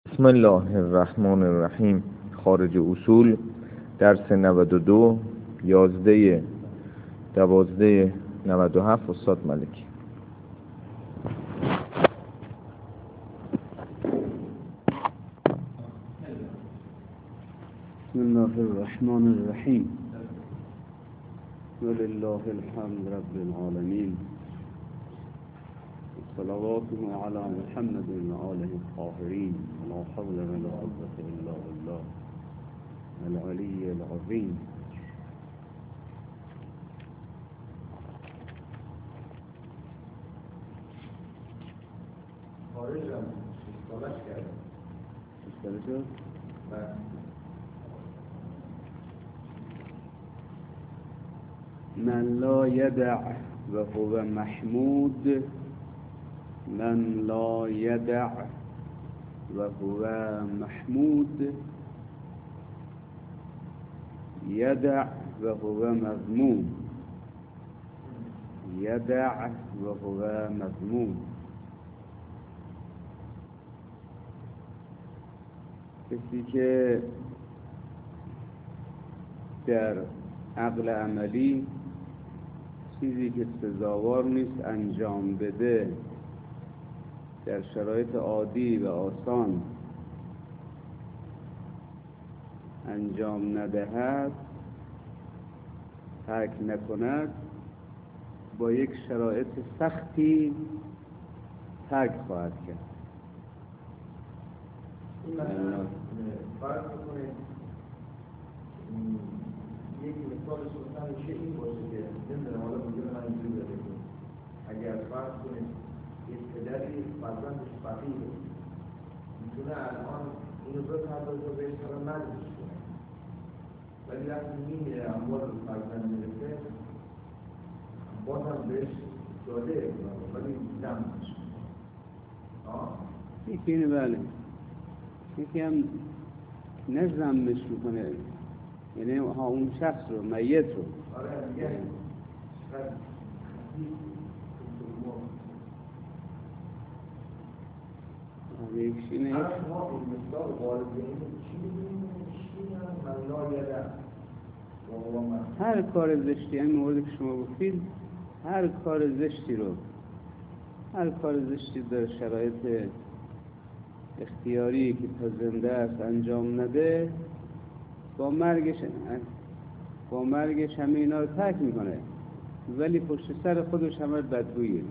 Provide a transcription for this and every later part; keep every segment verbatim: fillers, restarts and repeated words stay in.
بسم الله الرحمن الرحیم. خارج اصول درس نود و دو یازده دوازده نود و هفت استاد ملکی. بسم الله الرحمن الرحیم. ولله الحمد رب العالمین. صلواتنا على محمد وآله الطاهرين. لا حول ولا قوة إلا بالله العلي العظيم. خارجم استالش کردم استالش من لا يدع وهو محمود، من لا يدع وهو محمود، يدع وهو مذموم، يدع وهو مذموم. کسی که در عقل عملی چیزی که سزاوار نیست انجام بده، در شرایط عادی و آسان انجام ندهد، ترک نکند، با یک شرایط سختی ترک خواهد کرد. این مثلا فرض میکنه یک مثال سلطان میشه این باشه که نمیدونم حالا میگه من اینجوری بده اگر فرض کنه یک پدری فرزندش فقیره میتونه الان اینو بپردازه و بهش حالا نزدش کنه، ولی وقتی میمیره اموال فرزند میرسه بازم بهش داده ولی زم میشه. یکی اینه بله، یکی هم نزمش میکنه، یعنی ها اون شخص رو، میت رو. آره میگه یکیش اینه. ما این مثال والدین چی می‌دونیم؟ چی من لا یدم. هر کار زشتی، این مورد که شما گفتید، هر کار زشتی رو، هر کار زشتی در شرایط اختیاری که تا زنده است انجام نده، با مرگش با مرگش همه اینا رو ترک میکنه، ولی پشت سر خودش همه بدگویی.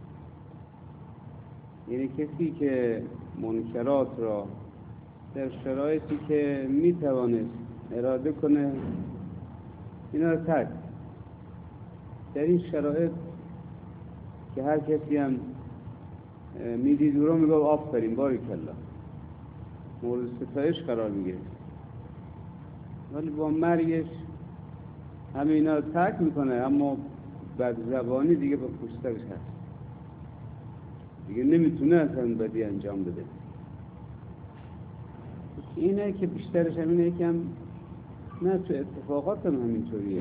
یعنی کسی که منکرات را در شرایطی که میتوانست اراده کنه اینا رو ترک، در این شرایط که هر کسی هم میدید او رو میگه آفرین باریکالله، مورد ستایش قرار میگیره، ولی با مرگش همه اینا رو ترک میکنه، اما بد زبانی دیگه با پشترش هست، دیگه نمیتونه اصلا بدی انجام بده. اینه که بیشترش همینه که هم نه تو اتفاقات هم همینطوریه.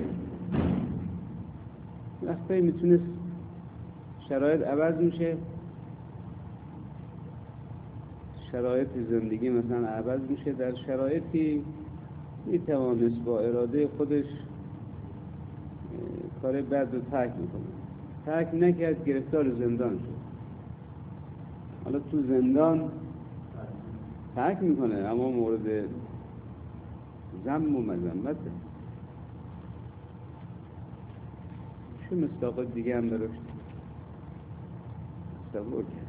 وقتی میتونست شرایط عوض میشه، شرایط زندگی مثلا عوض میشه، در شرایطی میتوانست با اراده خودش کار بد رو ترک میکنه، ترک نکرد، گرفتار زندان شد. حالا تو زندان ترک میکنه، اما مورد ذم و مذمته. چه مصداق دیگه هم داره تصور کرد.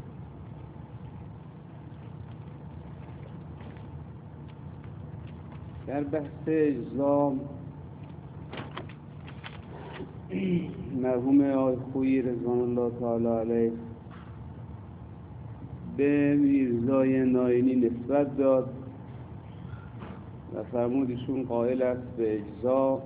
در بحث اجزا مرحوم آقای خویی رضوان الله تعالی علیه به میرزای ناینی نسبت داد و فرمودشون قائل است به اجزا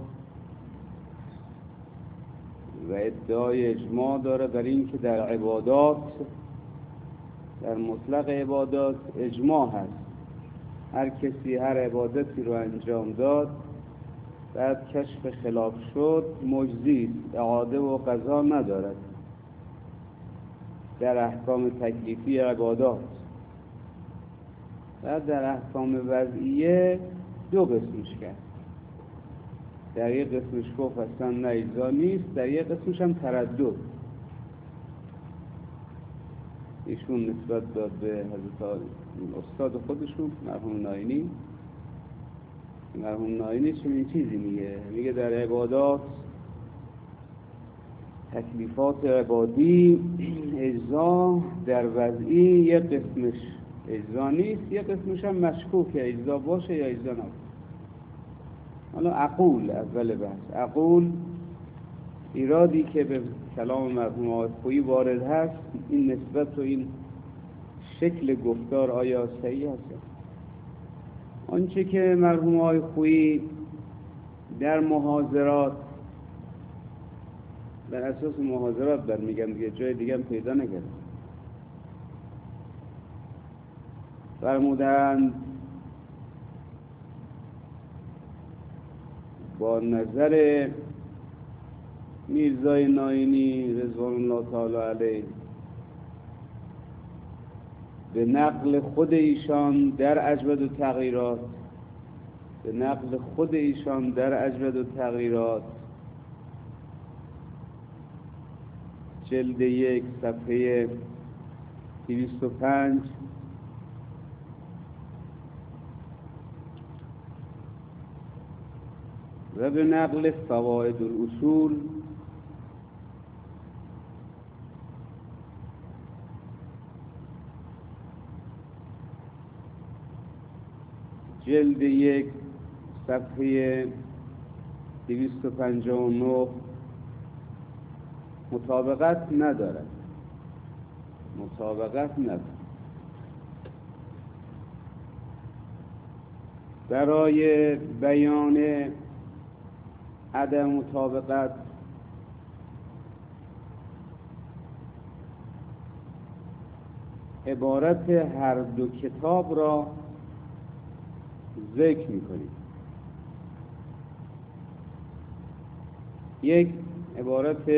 و ادعای اجماع داره در این که در عبادات، در مطلق عبادات اجماع هست. هر کسی هر عبادتی رو انجام داد بعد کشف خلاف شد مجزی است، اعاده و قضا ندارد. در احکام تکلیفی عبادات و در احکام وضعیه دو قسمش کرد. در یک قسمش گفت اصلا نه اجزا نیست، در یک قسمش هم تردد ایشون نسبت داد به حضرت استاد خودشون مرحوم ناینی. مرحوم ناینی چنین چیزی میگه، میگه در عبادات تکلیفات عبادی اجزا در وضعی یک قسمش اجزا نیست، یک قسمش هم مشکوکه اجزا باشه یا اجزا نباشه. حالا عقول اول بحث، عقول ایرادی که به کلام مرحوم آقای خویی وارد هست این نسبت و این شکل گفتار آیا صحیح هست؟ آنچه که مرحوم آقای خویی در محاضرات بر اساس محاضرات بر میگم دیگه جای دیگه هم پیدا نکردم فرمودند با نظر میرزای ناینی رضوان الله تعالی علیه به نقل خود ایشان در اجود و تغییرات به نقل خود ایشان در اجود و تغییرات جلد یک صفحه دویست و پنج و به نقل فواید الاصول جلد یک صفحه دویست و پنجاه و نه مطابقت ندارد مطابقت ندارد برای بیان عدم مطابقت عبارت هر دو کتاب را ذکر می‌کنیم. یک عبارت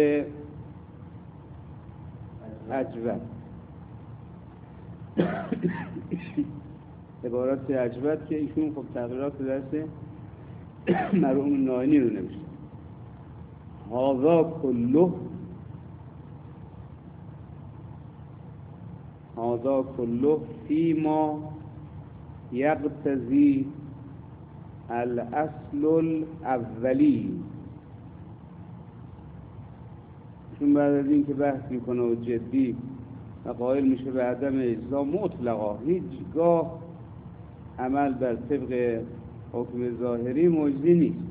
اجود عبارت اجود که ایشون خب تغییرات درس مرحوم ناینی رو نوشته. هذا کله هذا کله فیما یقتضی الاصل الاولی. چون بعد از این که بحث میکنه و جدی و قائل میشه به عدم اجزا مطلقا، هیچگاه عمل بر طبق حکم ظاهری مجزی نیست.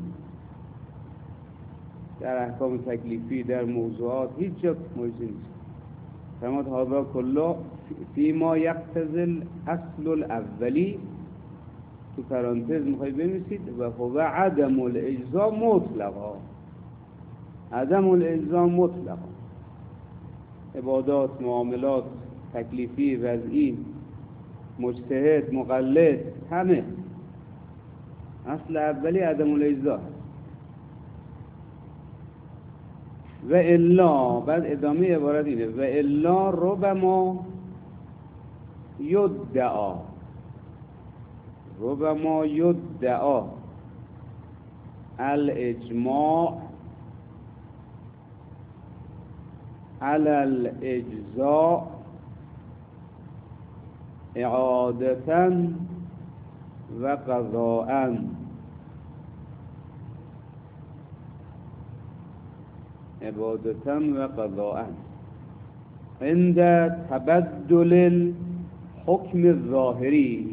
در احکام تکلیفی در موضوعات هیچ جا مجزی نیست. فرمود هذا کله فیما یقتضی الاصل الاولی، تو پرانتز میخوای بنویسید و هو عدم الاجزا مطلقا. عدم الاجزا مطلقا، عبادات، معاملات، تکلیفی، وضعی، مجتهد، مقلد، همه اصل اولی عدم الاجزا. و الا، بعد ادامه عبارت اینه، و الا ربما یدعا ربما یدعا الاجماع على الاجزاء اعادة و قضاء. عبادة و قضاء عند تبدل الحكم الظاهری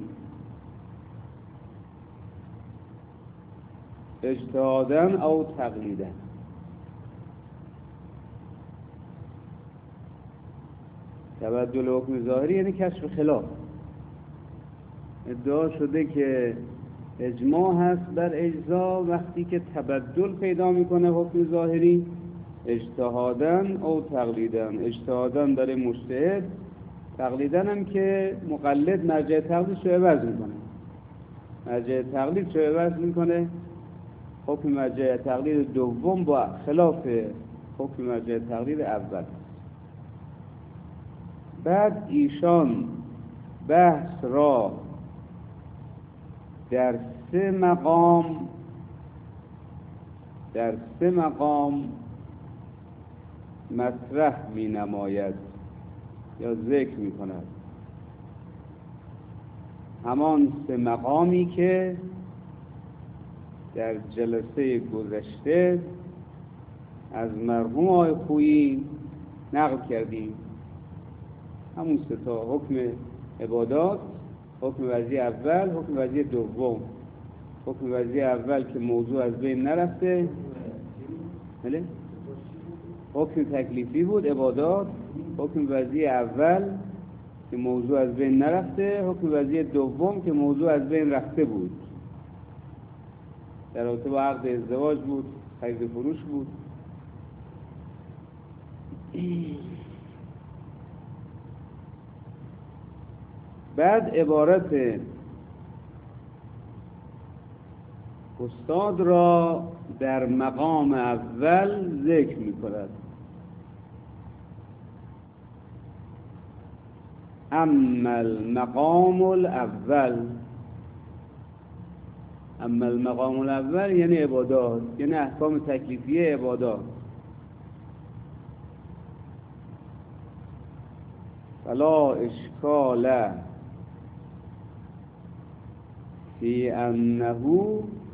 اجتهادا او تقلیدا. تبدل حکم ظاهری یعنی کشف خلاف. ادعا شده که اجماع هست بر اجزا، وقتی که تبدل پیدا میکنه حکم ظاهری اجتهادن او تقلیدن. اجتهادن برای مجتهد، تقلیدن هم که مقلد مرجع تقلید شو عوض میکنه. مرجع تقلید شو عوض میکنه، حکم مرجع تقلید دوم با خلاف حکم مرجع تقلید اول. بعد ایشان بحث را در سه مقام در سه مقام مطرح می نماید یا ذکر می کند. همان سه مقامی که در جلسه گذشته از مرحوم آقای خویی نقل کردیم. همون سه تا: حکم عبادات، حکم وضعی اول، حکم وضعی دوم. حکم وضعی اول که موضوع از بین نرفته، بله؟ حکم تکلیفی بود عبادات. حکم وضعی اول که موضوع از بین نرفته، حکم وضعی دوم که موضوع از بین رفته بود، در رابطه با عقد ازدواج بود، خرید فروش بود. بعد عبارت استاد را در مقام اول ذکر می کند. اما المقام الاول، اما المقام الاول یعنی عبادات، یعنی احکام تکلیفیه عبادات. فلا اشکال فی انه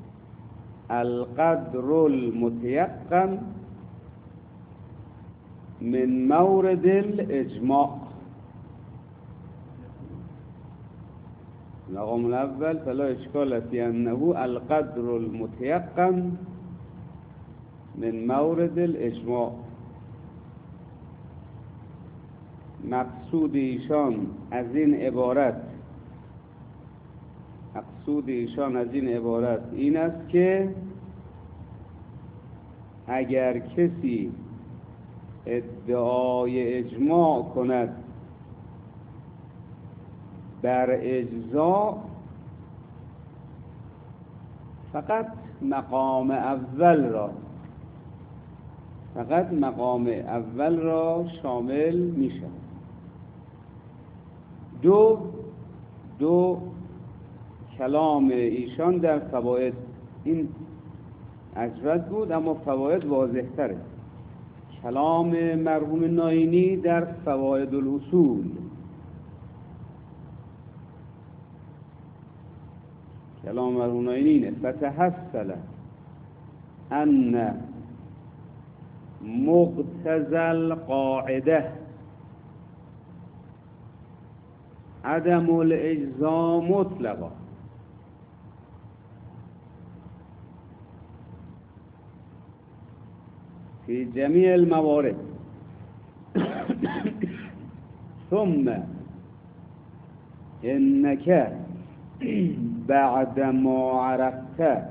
القدر المتيقن من مورد الاجماع. المقام الاول فلا اشکال فی انه القدر المتيقن من مورد الاجماع. مقصود ایشان از این عبارت مقصود ایشان از این عبارت این است که اگر کسی ادعای اجماع کند بر اجزا، فقط مقام اول را فقط مقام اول را شامل می شود. دو دو کلام ایشان در فواید این اجود بود، اما فواید واضح تره. کلام مرحوم ناینی در فواید الاصول، کلام مرحوم ناینی اینه: فتحصل ان مقتضى القاعده عدم الاجزاء مطلقا. في جميع الموارد، ثم إنك بعد ما عرفت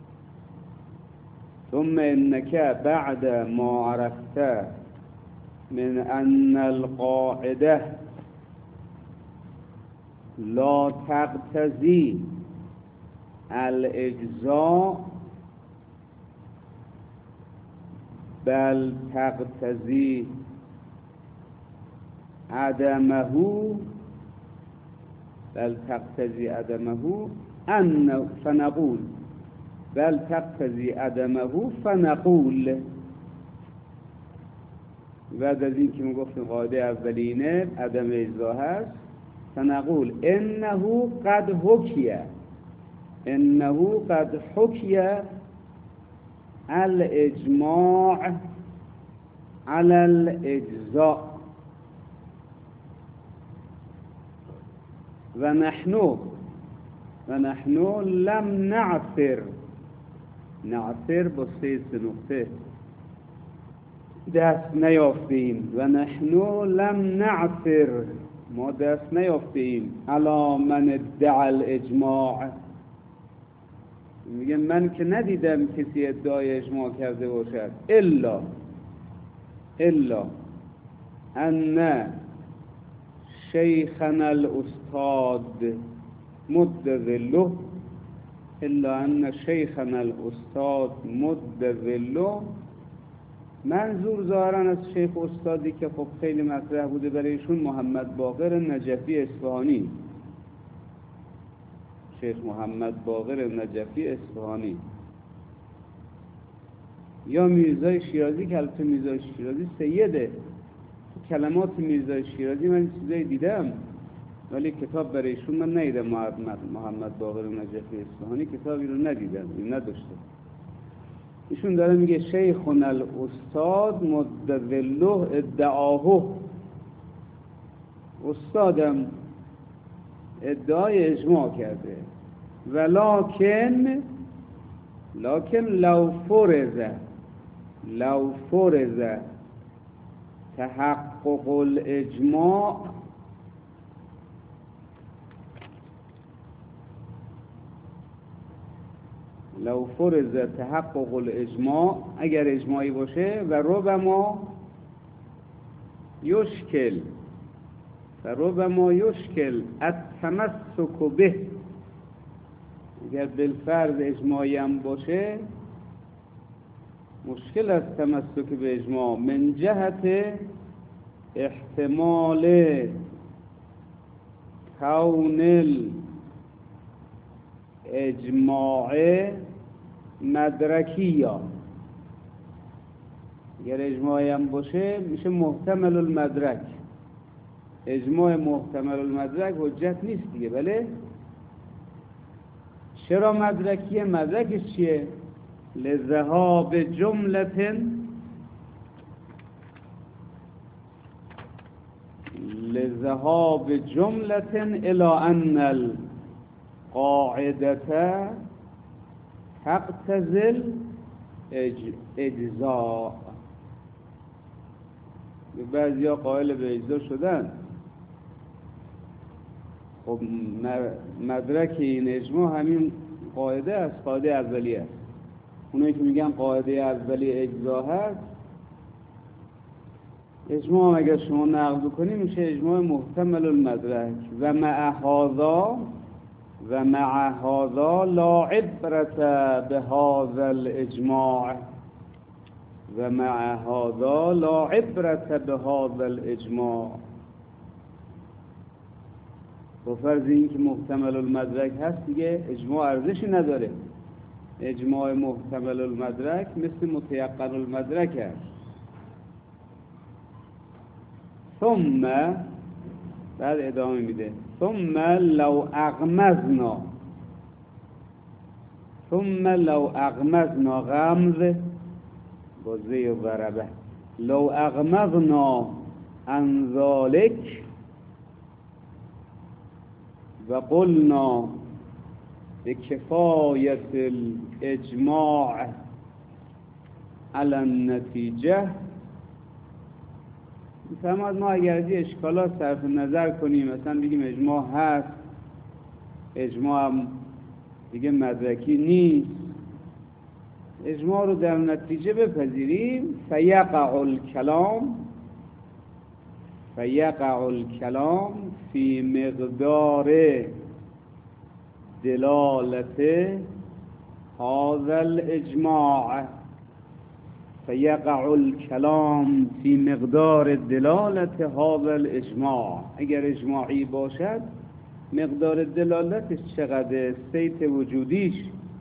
ثم إنك بعد ما عرفت من أن القاعدة لا تقتضي الإجزاء بل تقتضي عدمه بل تقتضي عدمه أن فنقول بل تقتضي عدمه فنقول. بعد از این که ما گفتیم قاعده اولینه عدم اجزا هست، فنقول انه قد حکیه انه قد حکیه الاجماع على الاجزاء و نحن و نحن لم نعثر نعثر با سه نقطه دست نیافتیم و نحن لم نعثر ما دست نیافتیم علی من ادعا الاجماع. میگه من که ندیدم کسی ادعای اجماع کرده باشد الا الا ان شیخنا الاستاد مد ظله الا ان شیخنا الاستاد مد ظله. منظور ظاهرا از شیخ استادی که خب خیلی مطرح بوده برایشون محمد باقر نجفی اصفهانی شیخ محمد باقر نجفی اصفهانی یا میرزای شیرازی که البته میرزای شیرازی سیده. تو کلمات میرزای شیرازی من چیزایی دیدم ولی کتاب برای ایشون من ندیدم. محمد محمد باقر نجفی اصفهانی کتابی رو ندیدم، این نداشته. ایشون داره میگه شیخنا الاستاد مدذله ادعاه، استادم ادعای اجماع کرده، ولکن لکن لو فرض لو فرض تحقق الاجماع لو فرض تحقق الاجماع، اگر اجماعی باشه، و ربما یشکل و ربما یشکل التمسک به، اگر بالفرض اجماعی هم باشه مشکل است تمسک به اجماع، من جهت احتمال کون الاجماع مدرکیه. اگر اجماعی هم باشه میشه محتمل المدرک. اجماع محتمل المدرک حجت نیست دیگه. بله چرا مدرکیه؟ مدرکش چیه؟ لذهاب جملة لذهاب جملة الى ان القاعدة تقتضي الاجزاء. بعضیا قائل به اجزا شدن. خب مدرک این اجماع همین قاعده است، قاعده اولیه است. اونایی که میگن قاعده اولیه اجزا هست، اجماع اگر شما نقض کنی میشه اجماع محتمل المدرک. و مع هذا و مع هذا لا عبرت بهذا الاجماع و مع هذا لا عبرت بهذا الاجماع. با فرض این که محتمل المدرک هست دیگه اجماع ارزشی نداره. اجماع محتمل المدرک مثل متیقن المدرک است. ثم بعد ادامه میده ثم لو اغمزنا ثم لو اغمزنا غمز بازه ضربه لو اغمزنا عن ذلك و قلنا بکفایت الاجماع علی النتیجه. میفهمد ما اگر از اشکالات صرف نظر کنیم، مثلا بگیم اجماع هست، اجماع هم دیگه مدرکی نیست، اجماع رو در نتیجه بپذیریم، فیقع الکلام فیقع الکلام فی مقدار دلالت هذا الاجماع فیقع الکلام فی مقدار دلالت هذا الاجماع. اگر اجماعی باشد مقدار دلالتش چقدر، سیت وجودیش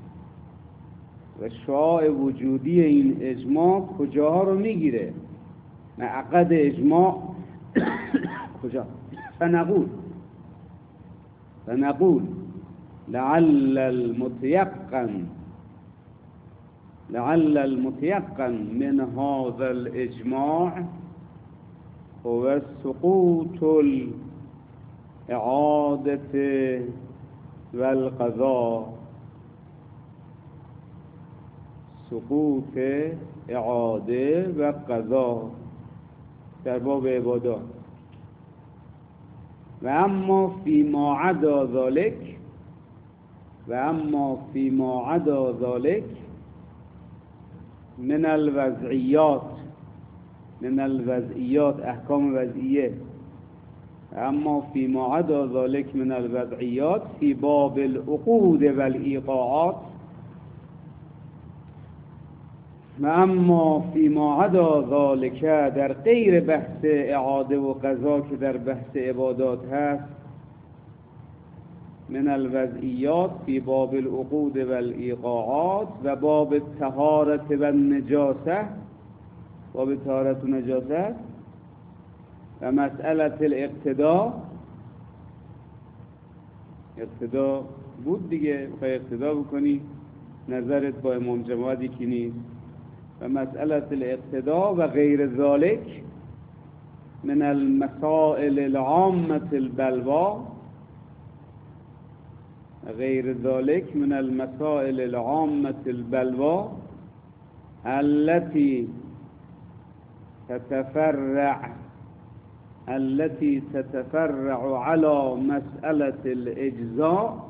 و شعاع وجودی این اجماع کجاها رو میگیره، معقد اجماع کجا. فنقول فنقول لعل المتيقن لعل المتيقن من هذا الإجماع هو سقوط الإعادة والقضاء سقوط اعاده و قضا در باب عبادات. و اما فيما عدا ذلك و اما فيما عدا ذلك من الوضعیات من الوضعیات احکام وضعیه. اما فيما عدا ذلك من الوضعیات في باب العقود والایقاعات. و اما فيما عدا ذلك در غیر بحث اعاده و قضا که در بحث عبادات هست، من الوضعیات فی باب العقود و الایقاعات و باب طهارت و نجاسه، باب طهارت و نجاست و مسئله الاقتدا. اقتدا بود دیگه، بخوای اقتدا بکنی نظرت با امام جماعت یکی نیست. و مسئله الاقتدا و غیر ذالک من المسائل العامة البلوا، غیر ذلك من المسائل العامة البلوا التي تتفرع التي تتفرع على مسألة الإجزاء،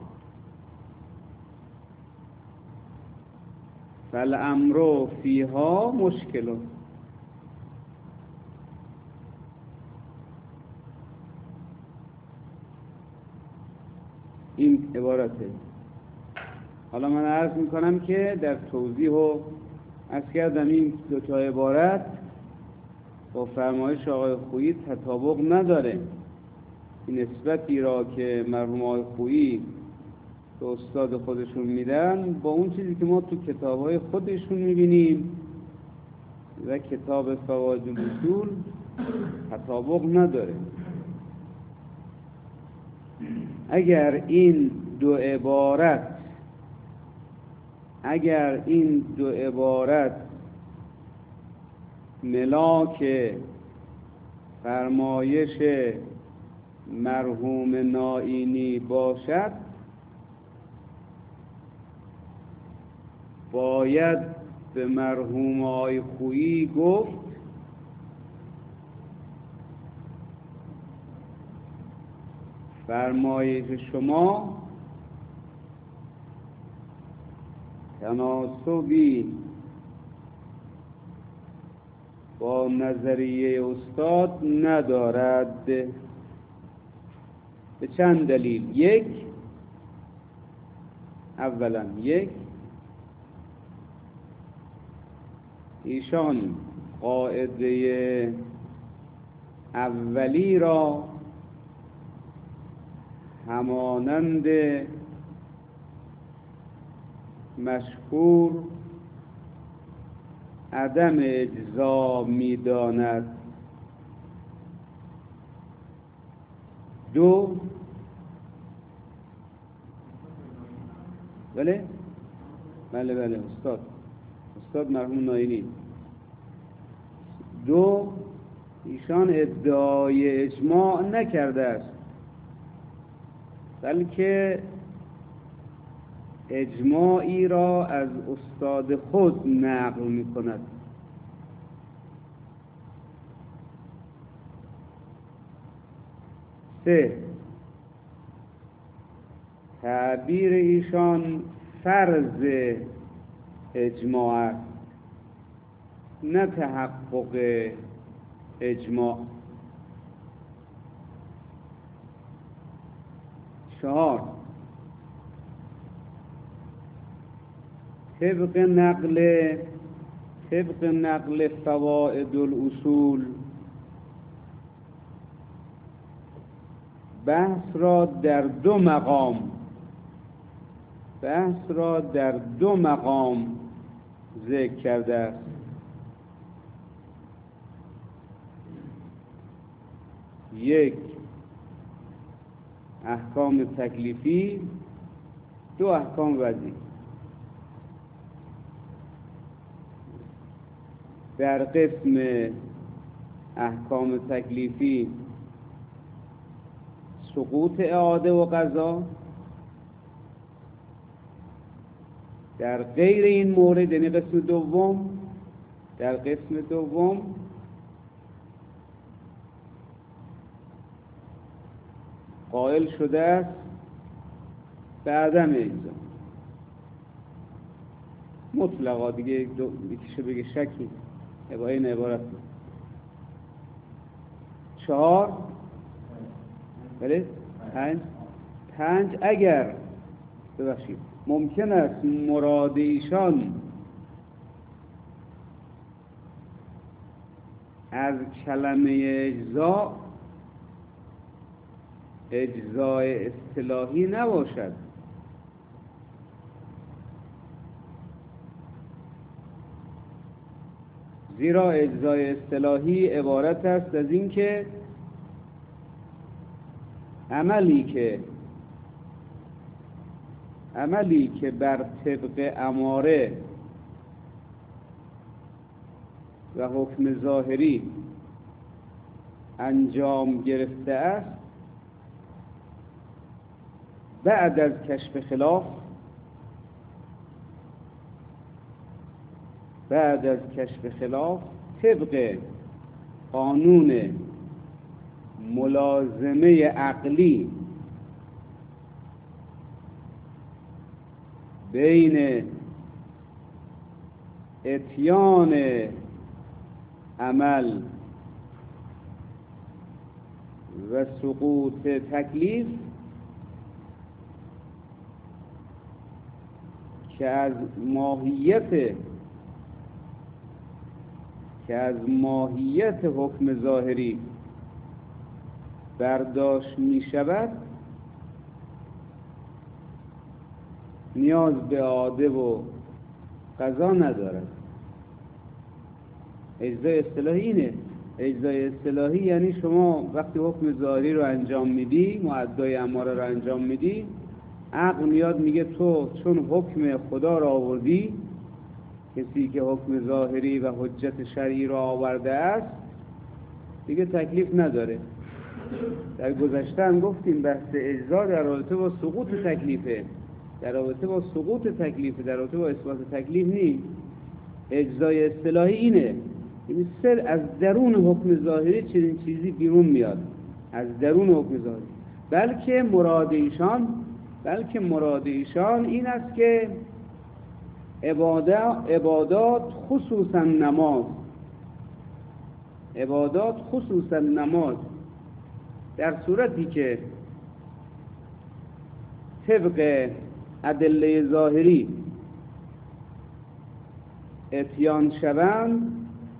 فالأمر فيها مشكل. این عبارته. حالا من عرض میکنم که در توضیح و عرض کردم این دو تا عبارت با فرمایش آقای خویی تطابق نداره. این نسبتی را که مرحوم آقای خویی به استاد خودشون میدن با اون چیزی که ما تو کتاب‌های خودشون میبینیم و کتاب فواید الاصول تطابق نداره. اگر این دو عبارت اگر این دو عبارت ملاک فرمایش مرحوم نائینی باشد، باید به مرحوم آقای خویی گفت فرمایش شما تناسبی با نظریه استاد ندارد. به چند دلیل. یک، اولا یک ایشان قاعده اولی را همانند مشهور عدم اجزا می‌داند. دو، بله بله بله استاد استاد مرحوم نائینی. دو، ایشان ادعای اجماع نکرده است، بلکه اجماعی را از استاد خود نقل می کند. سه، تعبیر ایشان فرض اجماع است، نه تحقق اجماع. چهار، طبق نقل طبق نقل فواید الاصول بحث را در دو مقام بحث را در دو مقام ذکر کرده است. یک، احکام تکلیفی، دو احکام وضعی. در قسم احکام تکلیفی سقوط اعاده و قضا، در غیر این مورد یعنی قسم دوم در قسم دوم قائل شده است به عدم اجزا مطلقا. دیگه یکیشو بگه شکی با این عبارت. چهار، بله پنج پنج اگر ببخشید ممکن است مراد ایشان از کلمه اجزا اجزای اصطلاحی نباشد. زیرا اجزای اصطلاحی عبارت است از این که عملی که عملی که بر طبق اماره و حکم ظاهری انجام گرفته است، بعد از کشف خلاف بعد از کشف خلاف طبق قانون ملازمه عقلی بین اتیان عمل و سقوط تکلیف که از ماهیت که از ماهیت حکم ظاهری برداشت می شود، نیاز به عاده و قضا ندارد. اجزای اصطلاحی اینه. اجزای اصطلاحی یعنی شما وقتی حکم ظاهری رو انجام میدی، معدای اماره رو انجام میدی، عقل میاد میگه تو چون حکم خدا رو آوردی، کسی که حکم ظاهری و حجت شرعی رو آورده است دیگه تکلیف نداره. در گذشته هم گفتیم بحث اجزا در رابطه با سقوط تکلیفه، در رابطه با سقوط تکلیفه، در رابطه با اثبات تکلیف نیست. اجزای اصطلاحی اینه، یعنی سر از درون حکم ظاهری چنین چیزی بیرون میاد، از درون حکم ظاهری. بلکه مراد ایشان بلکه مراد ایشان این است که عبادات عبادات خصوصا نماز عبادات خصوصا نماز در صورتی که طبق ادله ظاهری اتیان شوند،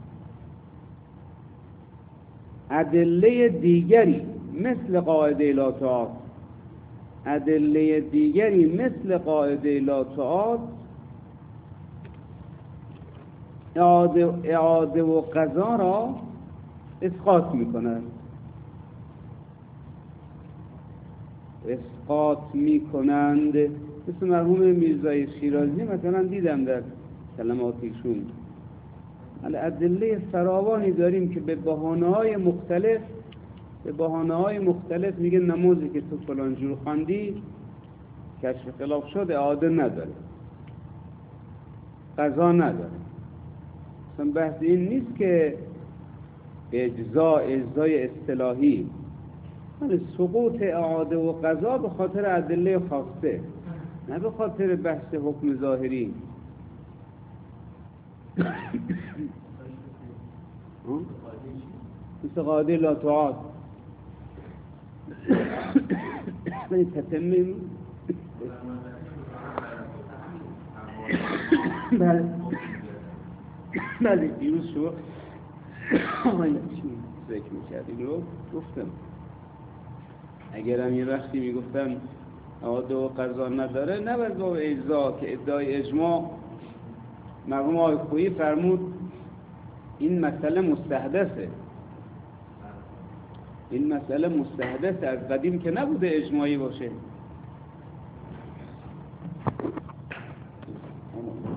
ادله دیگری مثل قاعده لا تعاد ادله دیگری مثل قاعده لا تعاد اعاده, اعاده و قضا را اسقاط میکنند اسقاط میکنند مثل مرحوم میرزای شیرازی مثلا دیدم در کلماتیشون. ادله فراوانی داریم که به بهانه‌های مختلف به بهانه‌های مختلف میگه نمازی که تو فلان جور خواندی کشف خلاف شد، اعاده نداره، قضا نداره. اصلا بحث این نیست که اجزا اجزای اصطلاحی، ولی سقوط اعاده و قضا به خاطر ادله خاصه، نه به خاطر بحث حکم ظاهری. مثل قاعده لا تعاد من تتمم. بله بله دیروز شو آقای چی ذکر میکردیم رو گفتم، اگرم یه وقتی میگفتم اعاده و قضا نداره، نه بر باب اجزا که ادعای اجماع. مرحوم آقای خویی فرمود این مسئله مستحدثه، این مسئله مستحدثه، از قدیم که نبوده اجماعی باشه.